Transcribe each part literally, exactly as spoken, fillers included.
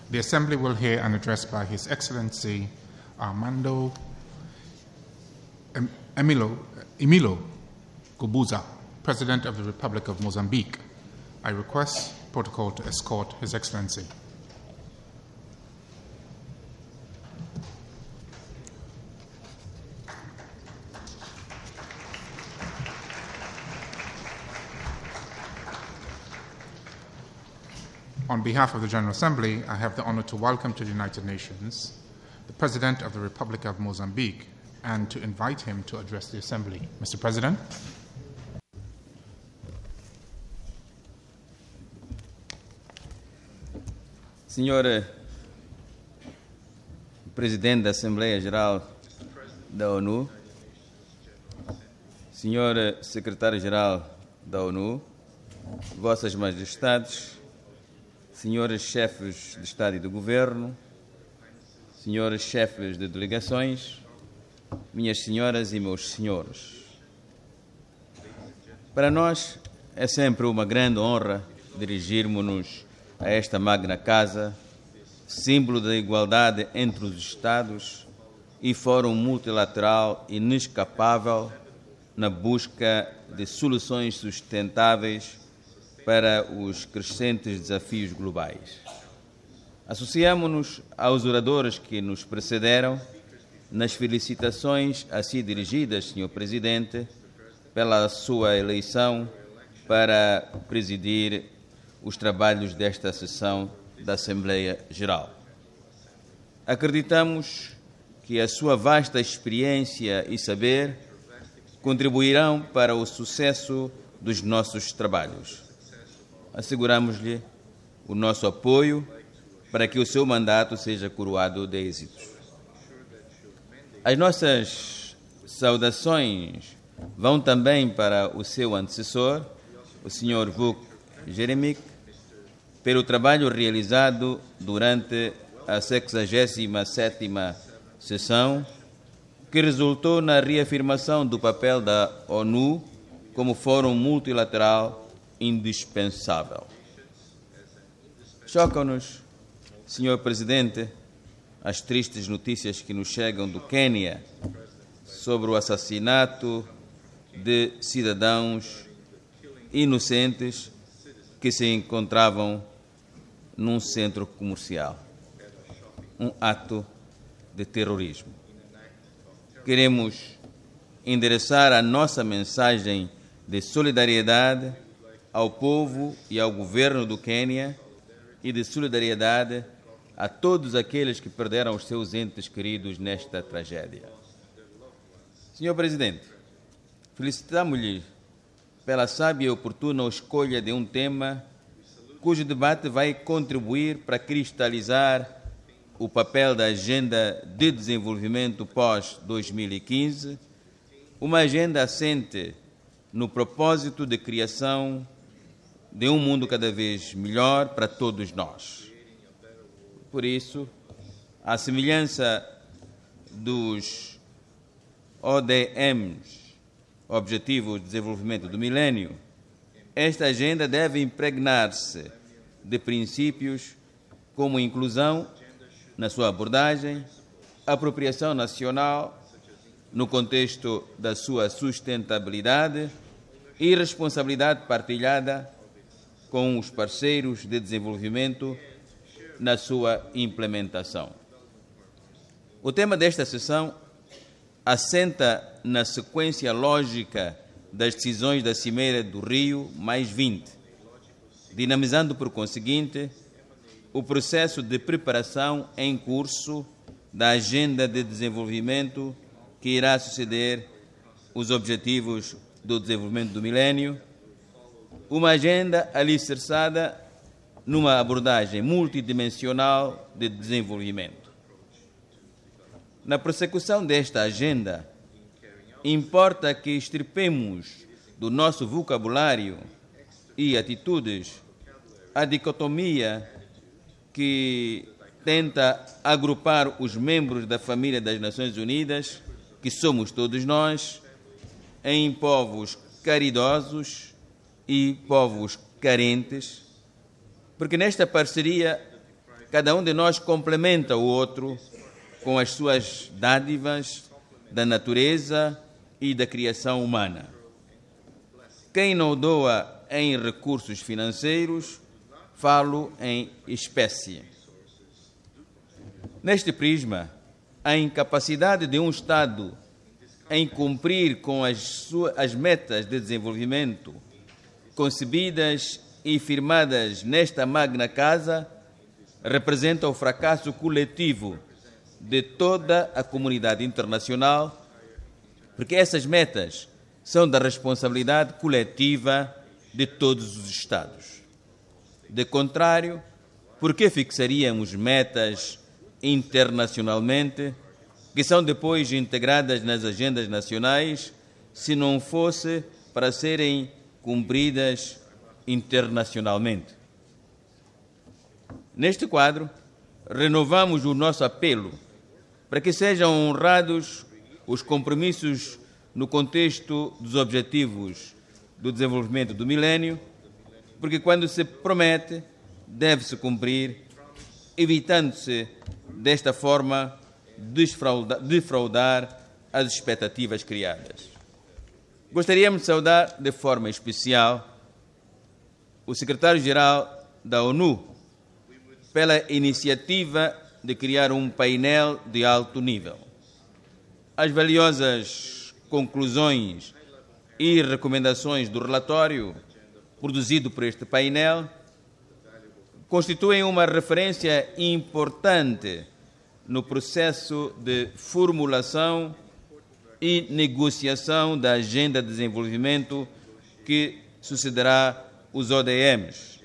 The Assembly will hear an address by His Excellency Armando Emilio, Emilio Guebuza, President of the Republic of Mozambique. I request protocol to escort His Excellency. On behalf of the General Assembly, I have the honor to welcome to the United Nations the President of the Republic of Mozambique and to invite him to address the Assembly. Mister President. Senhor Presidente da Assembleia Geral da ONU, Senhor Secretário-Geral da ONU, Vossas Majestades, Senhores Chefes de Estado e de Governo, Senhores Chefes de Delegações, minhas senhoras e meus senhores. Para nós é sempre uma grande honra dirigirmos-nos a esta magna casa, símbolo da igualdade entre os Estados e fórum multilateral inescapável na busca de soluções sustentáveis para os crescentes desafios globais. Associamo-nos aos oradores que nos precederam nas felicitações a si dirigidas, senhor Presidente, pela sua eleição para presidir os trabalhos desta sessão da Assembleia Geral. Acreditamos que a sua vasta experiência e saber contribuirão para o sucesso dos nossos trabalhos. Asseguramos-lhe o nosso apoio para que o seu mandato seja coroado de êxitos. As nossas saudações vão também para o seu antecessor, o senhor Vuk Jeremic, pelo trabalho realizado durante a sexagésima sétima sessão, que resultou na reafirmação do papel da ONU como fórum multilateral indispensável. Chocam-nos, senhor Presidente, as tristes notícias que nos chegam do Quênia sobre o assassinato de cidadãos inocentes que se encontravam num centro comercial. Um ato de terrorismo. Queremos endereçar a nossa mensagem de solidariedade ao povo e ao governo do Quênia e de solidariedade a todos aqueles que perderam os seus entes queridos nesta tragédia. Senhor Presidente, felicitamos-lhe pela sábia e oportuna escolha de um tema cujo debate vai contribuir para cristalizar o papel da Agenda de Desenvolvimento pós dois mil e quinze, uma agenda assente no propósito de criação de um mundo cada vez melhor para todos nós. Por isso, à semelhança dos O D Ms, Objetivos de Desenvolvimento do Milênio, esta agenda deve impregnar-se de princípios como inclusão na sua abordagem, apropriação nacional no contexto da sua sustentabilidade e responsabilidade partilhada com os parceiros de desenvolvimento na sua implementação. O tema desta sessão assenta na sequência lógica das decisões da Cimeira do Rio mais vinte, dinamizando, por conseguinte, o processo de preparação em curso da Agenda de Desenvolvimento que irá suceder os Objetivos do Desenvolvimento do Milênio, uma agenda alicerçada numa abordagem multidimensional de desenvolvimento. Na prossecução desta agenda, importa que extirpemos do nosso vocabulário e atitudes a dicotomia que tenta agrupar os membros da família das Nações Unidas, que somos todos nós, em povos caridosos e povos carentes, porque nesta parceria cada um de nós complementa o outro com as suas dádivas da natureza e da criação humana. Quem não doa em recursos financeiros, falo em espécie. Neste prisma, a incapacidade de um Estado em cumprir com as, suas, as metas de desenvolvimento concebidas e firmadas nesta magna casa representa o fracasso coletivo de toda a comunidade internacional, porque essas metas são da responsabilidade coletiva de todos os Estados. De contrário, por que fixaríamos metas internacionalmente que são depois integradas nas agendas nacionais, se não fosse para serem cumpridas internacionalmente? Neste quadro, renovamos o nosso apelo para que sejam honrados os compromissos no contexto dos Objetivos do Desenvolvimento do Milénio, porque quando se promete, deve-se cumprir, evitando-se, desta forma, defraudar, defraudar as expectativas criadas. Gostaríamos de saudar de forma especial o secretário-geral da ONU pela iniciativa de criar um painel de alto nível. As valiosas conclusões e recomendações do relatório produzido por este painel constituem uma referência importante no processo de formulação e negociação da Agenda de Desenvolvimento que sucederá os O D Ms.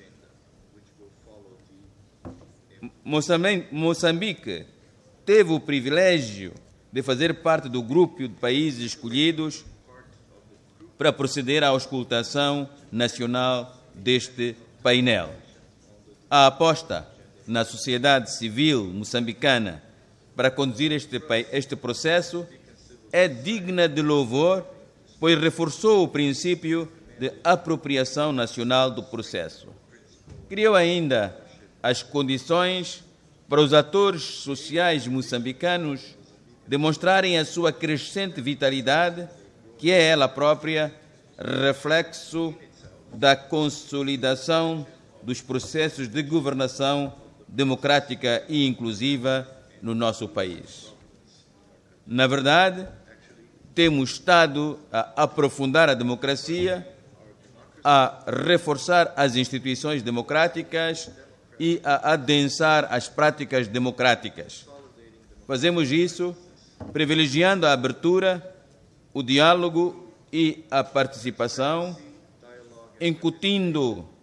Moçambique teve o privilégio de fazer parte do grupo de países escolhidos para proceder à auscultação nacional deste painel. A aposta na sociedade civil moçambicana para conduzir este, este processo é digna de louvor, pois reforçou o princípio de apropriação nacional do processo. Criou ainda as condições para os atores sociais moçambicanos demonstrarem a sua crescente vitalidade, que é ela própria reflexo da consolidação dos processos de governação democrática e inclusiva no nosso país. Na verdade, temos estado a aprofundar a democracia, a reforçar as instituições democráticas e a adensar as práticas democráticas. Fazemos isso privilegiando a abertura, o diálogo e a participação, incutindo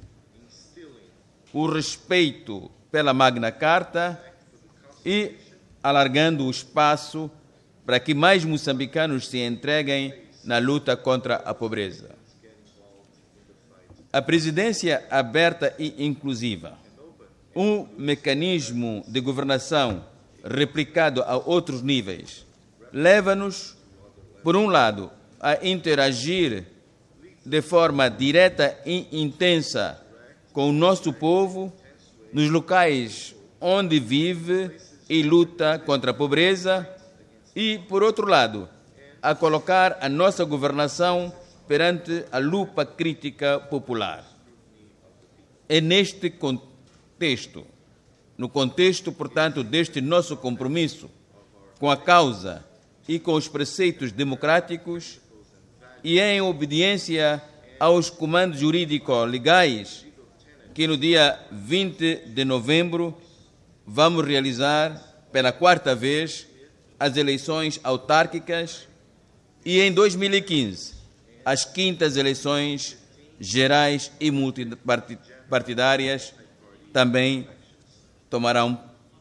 o respeito pela Magna Carta e alargando o espaço para que mais moçambicanos se entreguem na luta contra a pobreza. A presidência aberta e inclusiva, um mecanismo de governação replicado a outros níveis, leva-nos, por um lado, a interagir de forma direta e intensa com o nosso povo nos locais onde vive e luta contra a pobreza e, por outro lado, a colocar a nossa governação perante a lupa crítica popular. É neste contexto, no contexto, portanto, deste nosso compromisso com a causa e com os preceitos democráticos e em obediência aos comandos jurídico-legais que no dia vinte de novembro vamos realizar pela quarta vez as eleições autárquicas e em dois mil e quinze as quintas eleições gerais e multipartidárias também tomarão,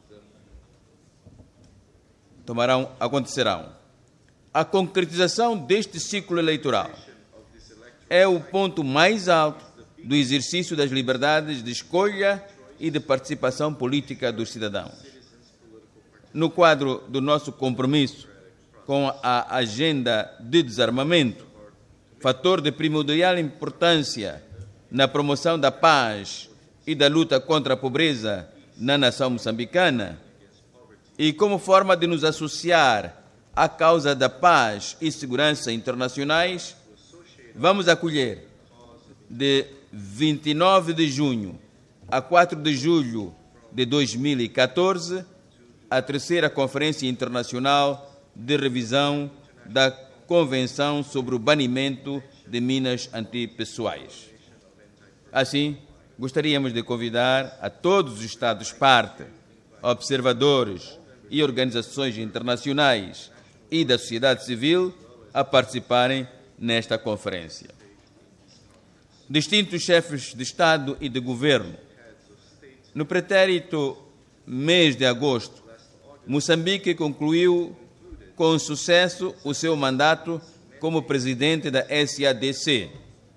tomarão, acontecerão. A concretização deste ciclo eleitoral é o ponto mais alto do exercício das liberdades de escolha e de participação política dos cidadãos. No quadro do nosso compromisso com a agenda de desarmamento, fator de primordial importância na promoção da paz e da luta contra a pobreza na nação moçambicana e como forma de nos associar à causa da paz e segurança internacionais, vamos acolher de vinte e nove de junho a quatro de julho de dois mil e catorze a terceira Conferência Internacional de Revisão da Convenção sobre o Banimento de Minas Antipessoais. Assim, gostaríamos de convidar a todos os Estados-parte, observadores e organizações internacionais e da sociedade civil a participarem nesta conferência. Distintos chefes de Estado e de Governo, no pretérito mês de agosto, Moçambique concluiu com sucesso o seu mandato como presidente da S A D C.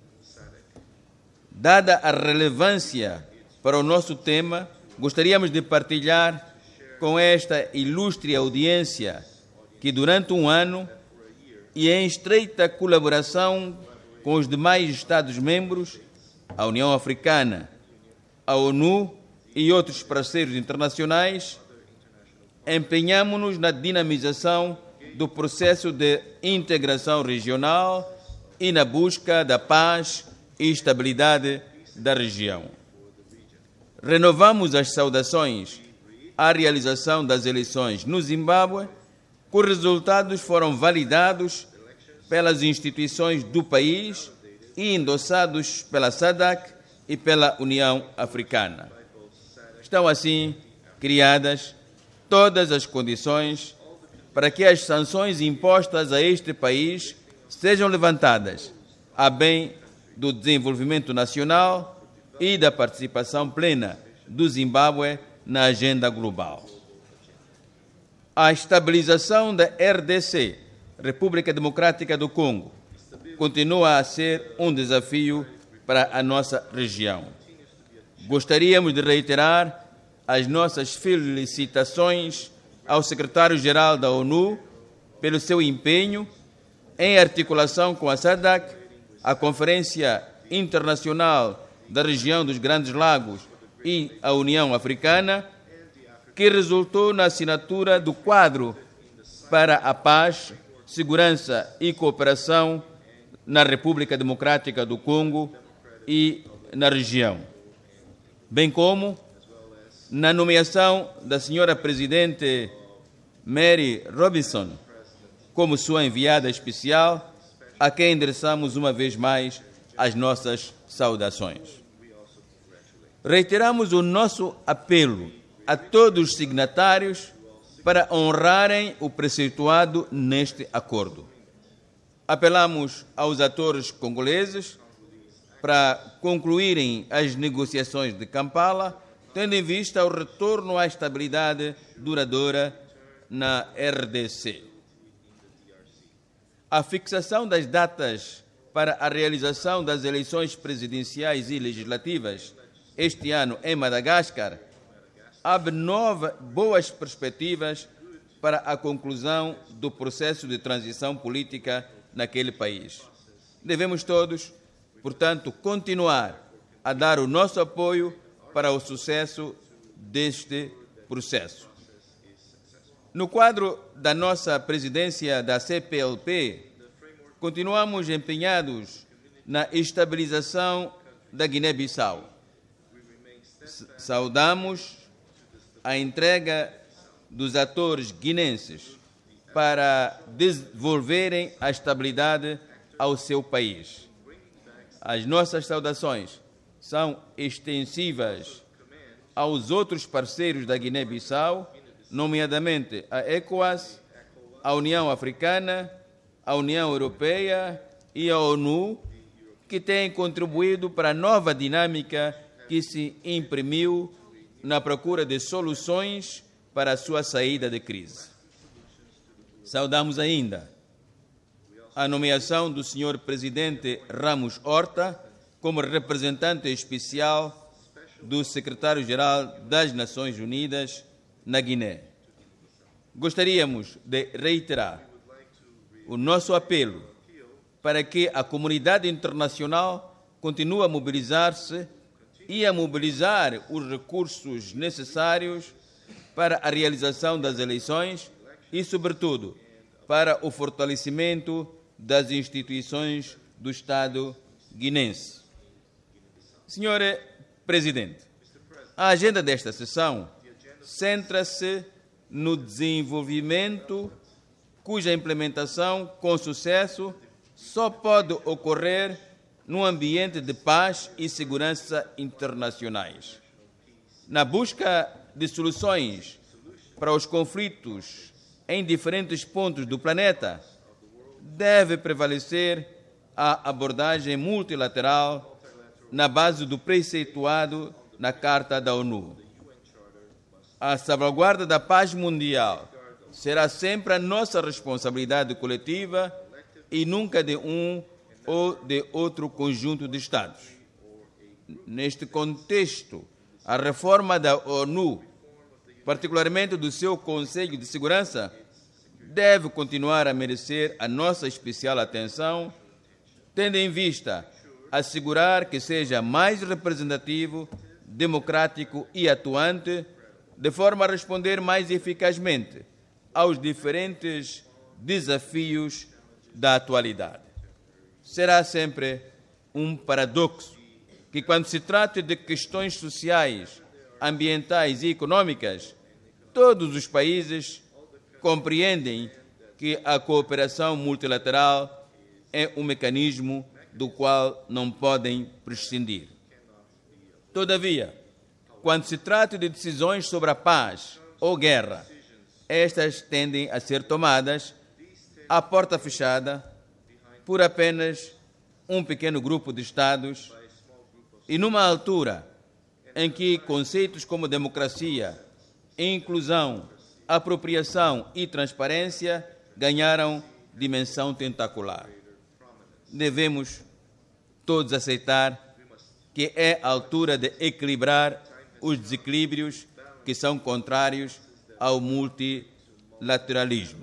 Dada a relevância para o nosso tema, gostaríamos de partilhar com esta ilustre audiência que durante um ano e em estreita colaboração com os demais Estados-membros, a União Africana, a ONU e outros parceiros internacionais, empenhamo-nos na dinamização do processo de integração regional e na busca da paz e estabilidade da região. Renovamos as saudações à realização das eleições no Zimbábue, cujos resultados foram validados pelas instituições do país e endossados pela SADC e pela União Africana. Estão assim criadas todas as condições para que as sanções impostas a este país sejam levantadas a bem do desenvolvimento nacional e da participação plena do Zimbábue na agenda global. A estabilização da R D C, República Democrática do Congo, continua a ser um desafio para a nossa região. Gostaríamos de reiterar as nossas felicitações ao secretário-geral da ONU pelo seu empenho em articulação com a SADC, a Conferência Internacional da Região dos Grandes Lagos e a União Africana, que resultou na assinatura do quadro para a paz, segurança e cooperação na República Democrática do Congo e na região, bem como na nomeação da senhora Presidente Mary Robinson como sua enviada especial, a quem endereçamos uma vez mais as nossas saudações. Reiteramos o nosso apelo a todos os signatários para honrarem o preceituado neste acordo. Apelamos aos atores congoleses para concluírem as negociações de Kampala, tendo em vista o retorno à estabilidade duradoura na R D C. A fixação das datas para a realização das eleições presidenciais e legislativas este ano em Madagascar abre novas boas perspectivas para a conclusão do processo de transição política naquele país. Devemos todos, portanto, continuar a dar o nosso apoio para o sucesso deste processo. No quadro da nossa presidência da C P L P, continuamos empenhados na estabilização da Guiné-Bissau. Saudamos a entrega dos atores guinenses para devolverem a estabilidade ao seu país. As nossas saudações são extensivas aos outros parceiros da Guiné-Bissau, nomeadamente a ECOWAS, a União Africana, a União Europeia e a ONU, que têm contribuído para a nova dinâmica que se imprimiu na procura de soluções para a sua saída de crise. Saudamos ainda a nomeação do senhor Presidente Ramos Horta como representante especial do Secretário-Geral das Nações Unidas na Guiné. Gostaríamos de reiterar o nosso apelo para que a comunidade internacional continue a mobilizar-se e a mobilizar os recursos necessários para a realização das eleições e, sobretudo, para o fortalecimento das instituições do Estado guinense. senhor Presidente, a agenda desta sessão centra-se no desenvolvimento cuja implementação com sucesso só pode ocorrer num ambiente de paz e segurança internacionais. Na busca de soluções para os conflitos em diferentes pontos do planeta, deve prevalecer a abordagem multilateral na base do preceituado na Carta da ONU. A salvaguarda da paz mundial será sempre a nossa responsabilidade coletiva e nunca de um ou de outro conjunto de Estados. Neste contexto, a reforma da ONU, particularmente do seu Conselho de Segurança, deve continuar a merecer a nossa especial atenção, tendo em vista assegurar que seja mais representativo, democrático e atuante, de forma a responder mais eficazmente aos diferentes desafios da atualidade. Será sempre um paradoxo que, quando se trata de questões sociais, ambientais e econômicas, todos os países compreendem que a cooperação multilateral é um mecanismo do qual não podem prescindir. Todavia, quando se trata de decisões sobre a paz ou guerra, estas tendem a ser tomadas à porta fechada por apenas um pequeno grupo de Estados e numa altura em que conceitos como democracia, inclusão, apropriação e transparência ganharam dimensão tentacular. Devemos todos aceitar que é a altura de equilibrar os desequilíbrios que são contrários ao multilateralismo.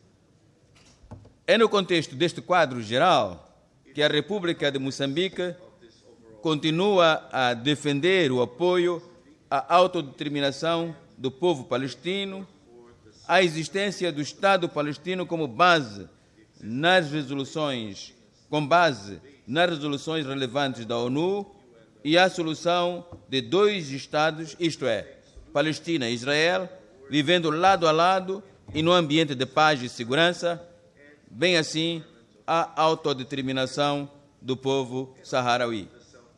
É no contexto deste quadro geral que a República de Moçambique continua a defender o apoio à autodeterminação do povo palestino, a existência do Estado palestino como base nas resoluções, com base nas resoluções relevantes da ONU e a solução de dois Estados, isto é, Palestina e Israel, vivendo lado a lado e no ambiente de paz e segurança, bem assim a autodeterminação do povo saharaui.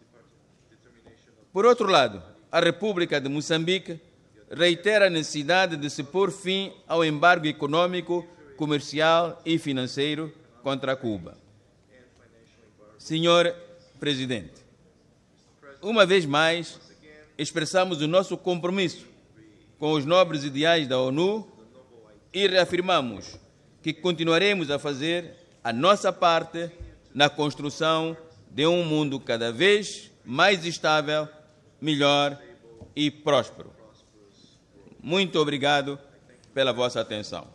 Por outro lado, a República de Moçambique reitera a necessidade de se pôr fim ao embargo econômico, comercial e financeiro contra Cuba. senhor Presidente, uma vez mais, expressamos o nosso compromisso com os nobres ideais da ONU e reafirmamos que continuaremos a fazer a nossa parte na construção de um mundo cada vez mais estável, melhor e próspero. Muito obrigado pela vossa atenção.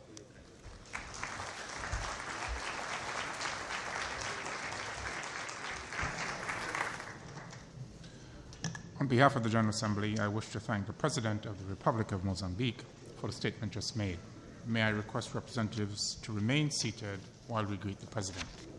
On behalf of the General Assembly, I wish to thank the President of the Republic of Mozambique for the statement just made. May I request representatives to remain seated while we greet the President.